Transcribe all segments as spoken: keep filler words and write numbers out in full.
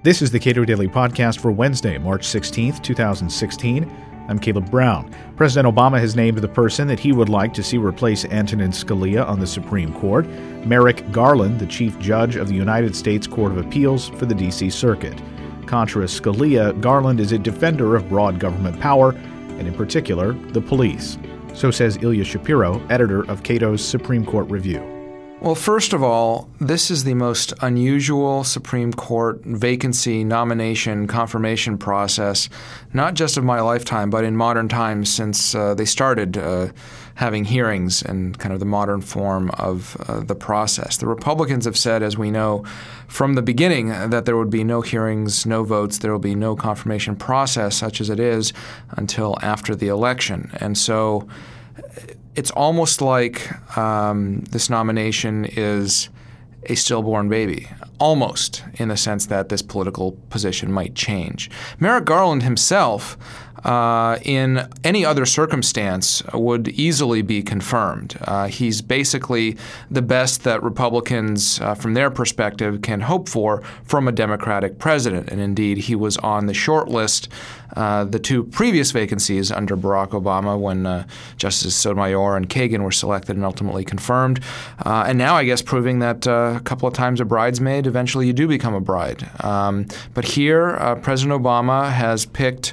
This is the Cato Daily Podcast for Wednesday, March sixteenth, twenty sixteen. I'm Caleb Brown. President Obama has named the person that he would like to see replace Antonin Scalia on the Supreme Court, Merrick Garland, the Chief Judge of the United States Court of Appeals for the D C Circuit. Contra Scalia, Garland is a defender of broad government power, and in particular, the police. So says Ilya Shapiro, editor of Cato's Supreme Court Review. Well, first of all, this is the most unusual Supreme Court vacancy, nomination, confirmation process, not just of my lifetime, but in modern times since uh, they started uh, having hearings and kind of the modern form of uh, the process. The Republicans have said, as we know, from the beginning that there would be no hearings, no votes, there will be no confirmation process such as it is until after the election. And so it's almost like um, this nomination is a stillborn baby, almost, in the sense that this political position might change. Merrick Garland himself, uh, in any other circumstance, would easily be confirmed. Uh, he's basically the best that Republicans, uh, from their perspective, can hope for from a Democratic president. And indeed, he was on the short list Uh, the two previous vacancies under Barack Obama when uh, Justices Sotomayor and Kagan were selected and ultimately confirmed. Uh, and now, I guess, proving that uh, a couple of times a bridesmaid, eventually you do become a bride. Um, but here, uh, President Obama has picked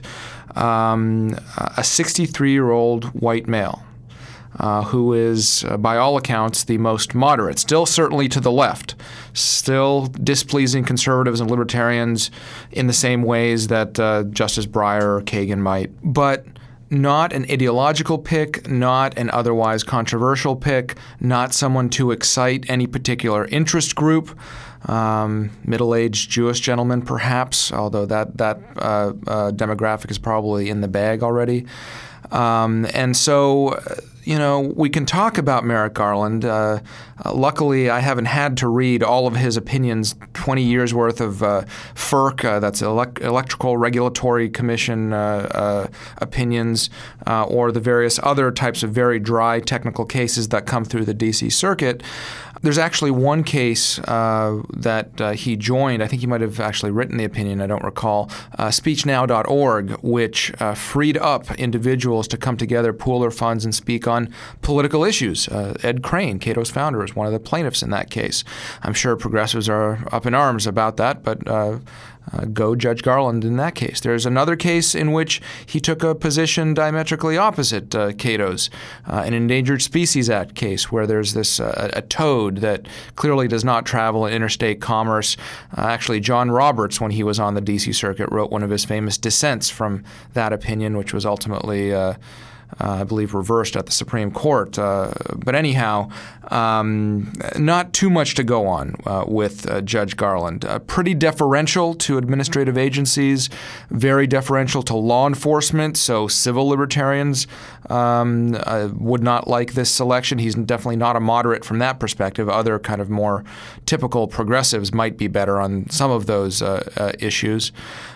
um, a sixty-three-year-old white male. Uh, who is, uh, by all accounts, the most moderate, still certainly to the left, still displeasing conservatives and libertarians in the same ways that uh, Justice Breyer or Kagan might, but not an ideological pick, not an otherwise controversial pick, not someone to excite any particular interest group. Um, middle-aged Jewish gentleman, perhaps, although that, that uh, uh, demographic is probably in the bag already. Um, and so, you know, we can talk about Merrick Garland. Uh, uh, luckily, I haven't had to read all of his opinions, twenty years worth of uh, F E R C, uh, that's elect- Electrical Regulatory Commission uh, uh, opinions, uh, or the various other types of very dry technical cases that come through the D C Circuit. There's actually one case uh, that uh, he joined. I think he might have actually written the opinion, I don't recall, uh, speech now dot org, which uh, freed up individuals to come together, pool their funds, and speak on political issues. Uh, Ed Crane, Cato's founder, is one of the plaintiffs in that case. I'm sure progressives are up in arms about that, but uh, Uh, go Judge Garland in that case. There's another case in which he took a position diametrically opposite uh, Cato's, uh, an Endangered Species Act case where there's this uh, a toad that clearly does not travel in interstate commerce. Uh, actually, John Roberts, when he was on the D C Circuit, wrote one of his famous dissents from that opinion, which was ultimately uh, Uh, I believe reversed at the Supreme Court. Uh, but anyhow, um, not too much to go on uh, with uh, Judge Garland. Uh, pretty deferential to administrative agencies, very deferential to law enforcement, so civil libertarians um, uh, would not like this selection. He's definitely not a moderate from that perspective. Other kind of more typical progressives might be better on some of those uh, uh, issues.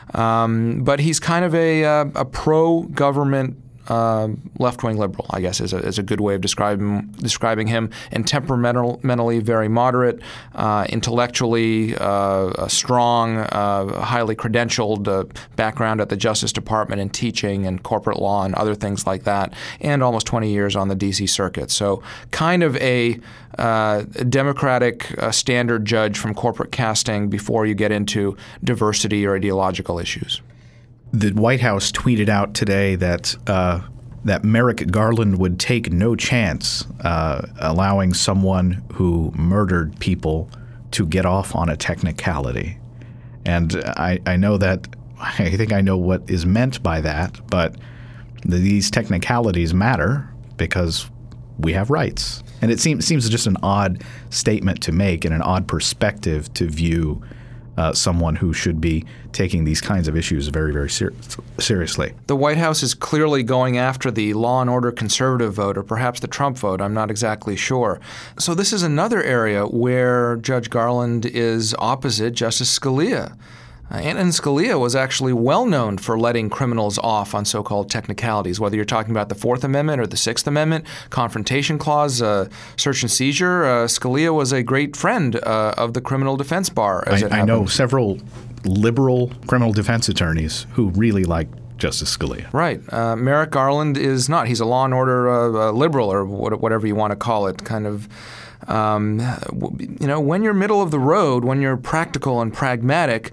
Um, but he's kind of a, uh, a pro-government Uh, left-wing liberal, I guess, is a, is a good way of describing describing him, and temperamental, mentally very moderate, uh, intellectually uh, strong, uh, highly credentialed uh, background at the Justice Department in teaching and corporate law and other things like that, and almost twenty years on the D C Circuit. So kind of a uh, Democratic uh, standard judge from corporate casting before you get into diversity or ideological issues. The White House tweeted out today that uh, that Merrick Garland would take no chance uh, allowing someone who murdered people to get off on a technicality. And I, I know that I think I know what is meant by that, but these technicalities matter because we have rights. And it seems seems just an odd statement to make and an odd perspective to view Uh, someone who should be taking these kinds of issues very, very ser- seriously. The White House is clearly going after the law and order conservative vote, or perhaps the Trump vote. I'm not exactly sure. So this is another area where Judge Garland is opposite Justice Scalia. Uh, Antonin Scalia was actually well known for letting criminals off on so-called technicalities, whether you're talking about the Fourth Amendment or the Sixth Amendment, Confrontation Clause, uh, search and seizure. Uh, Scalia was a great friend uh, of the criminal defense bar, as I, it I know happened. several liberal criminal defense attorneys who really like Justice Scalia. Right. Uh, Merrick Garland is not. He's a law and order uh, uh, liberal, or whatever you want to call it, kind of. Um, you know, when you're middle of the road, when you're practical and pragmatic,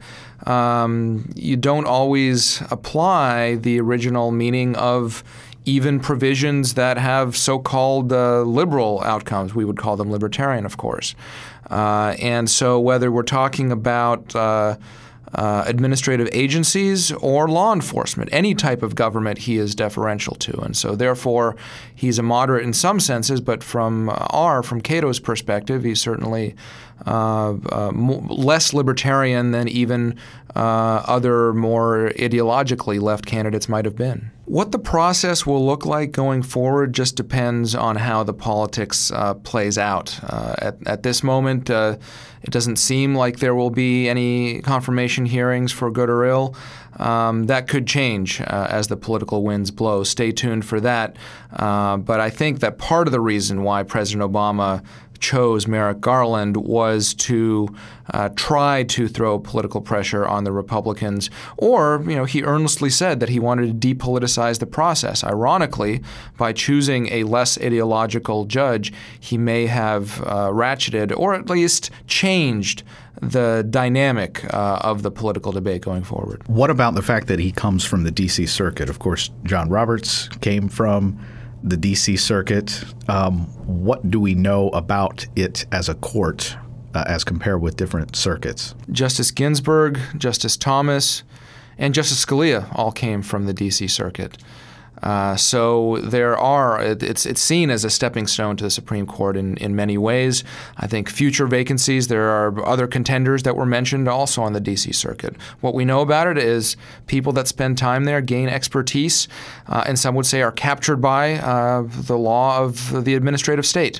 um, you don't always apply the original meaning of even provisions that have so-called uh, liberal outcomes. We would call them libertarian, of course. Uh, and so whether we're talking about uh, Uh, administrative agencies or law enforcement, any type of government he is deferential to. And so therefore he's a moderate in some senses, but from our, from Cato's perspective, he's certainly uh, uh, more, less libertarian than even uh, other more ideologically left candidates might have been. What the process will look like going forward just depends on how the politics uh, plays out. Uh, at, at this moment, uh, it doesn't seem like there will be any confirmation hearings for good or ill. Um, that could change uh, as the political winds blow. Stay tuned for that. Uh, but I think that part of the reason why President Obama chose Merrick Garland was to uh, try to throw political pressure on the Republicans, or, you know, he earnestly said that he wanted to depoliticize the process. Ironically, by choosing a less ideological judge, he may have uh, ratcheted or at least changed the dynamic uh, of the political debate going forward. What about the fact that he comes from the D C Circuit? Of course, John Roberts came from the D C Circuit. Um, what do we know about it as a court uh, as compared with different circuits? Justice Ginsburg, Justice Thomas, and Justice Scalia all came from the D C Circuit. Uh, so there are, it's it's seen as a stepping stone to the Supreme Court in, in many ways. I think future vacancies, there are other contenders that were mentioned also on the D C Circuit. What we know about it is people that spend time there gain expertise, uh, and some would say are captured by uh, the law of the administrative state.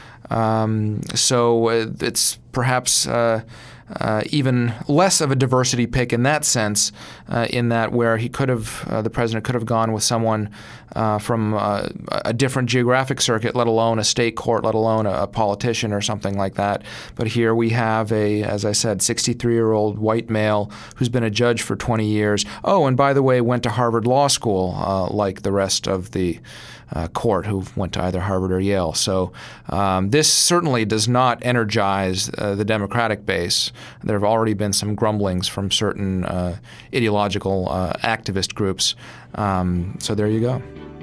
Um, so it's perhaps uh, uh, even less of a diversity pick in that sense, uh, in that where he could have, uh, the president could have gone with someone uh, from uh, a different geographic circuit, let alone a state court, let alone a, a politician or something like that. But here we have a, as I said, sixty-three-year-old white male who's been a judge for twenty years. Oh, and by the way, went to Harvard Law School, uh, like the rest of the Uh, court who went to either Harvard or Yale. So um, this certainly does not energize uh, the Democratic base. There have already been some grumblings from certain uh, ideological uh, activist groups. Um, so there you go.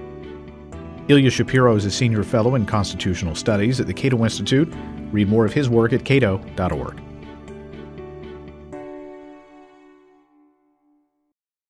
Ilya Shapiro is a senior fellow in constitutional studies at the Cato Institute. Read more of his work at cato dot org.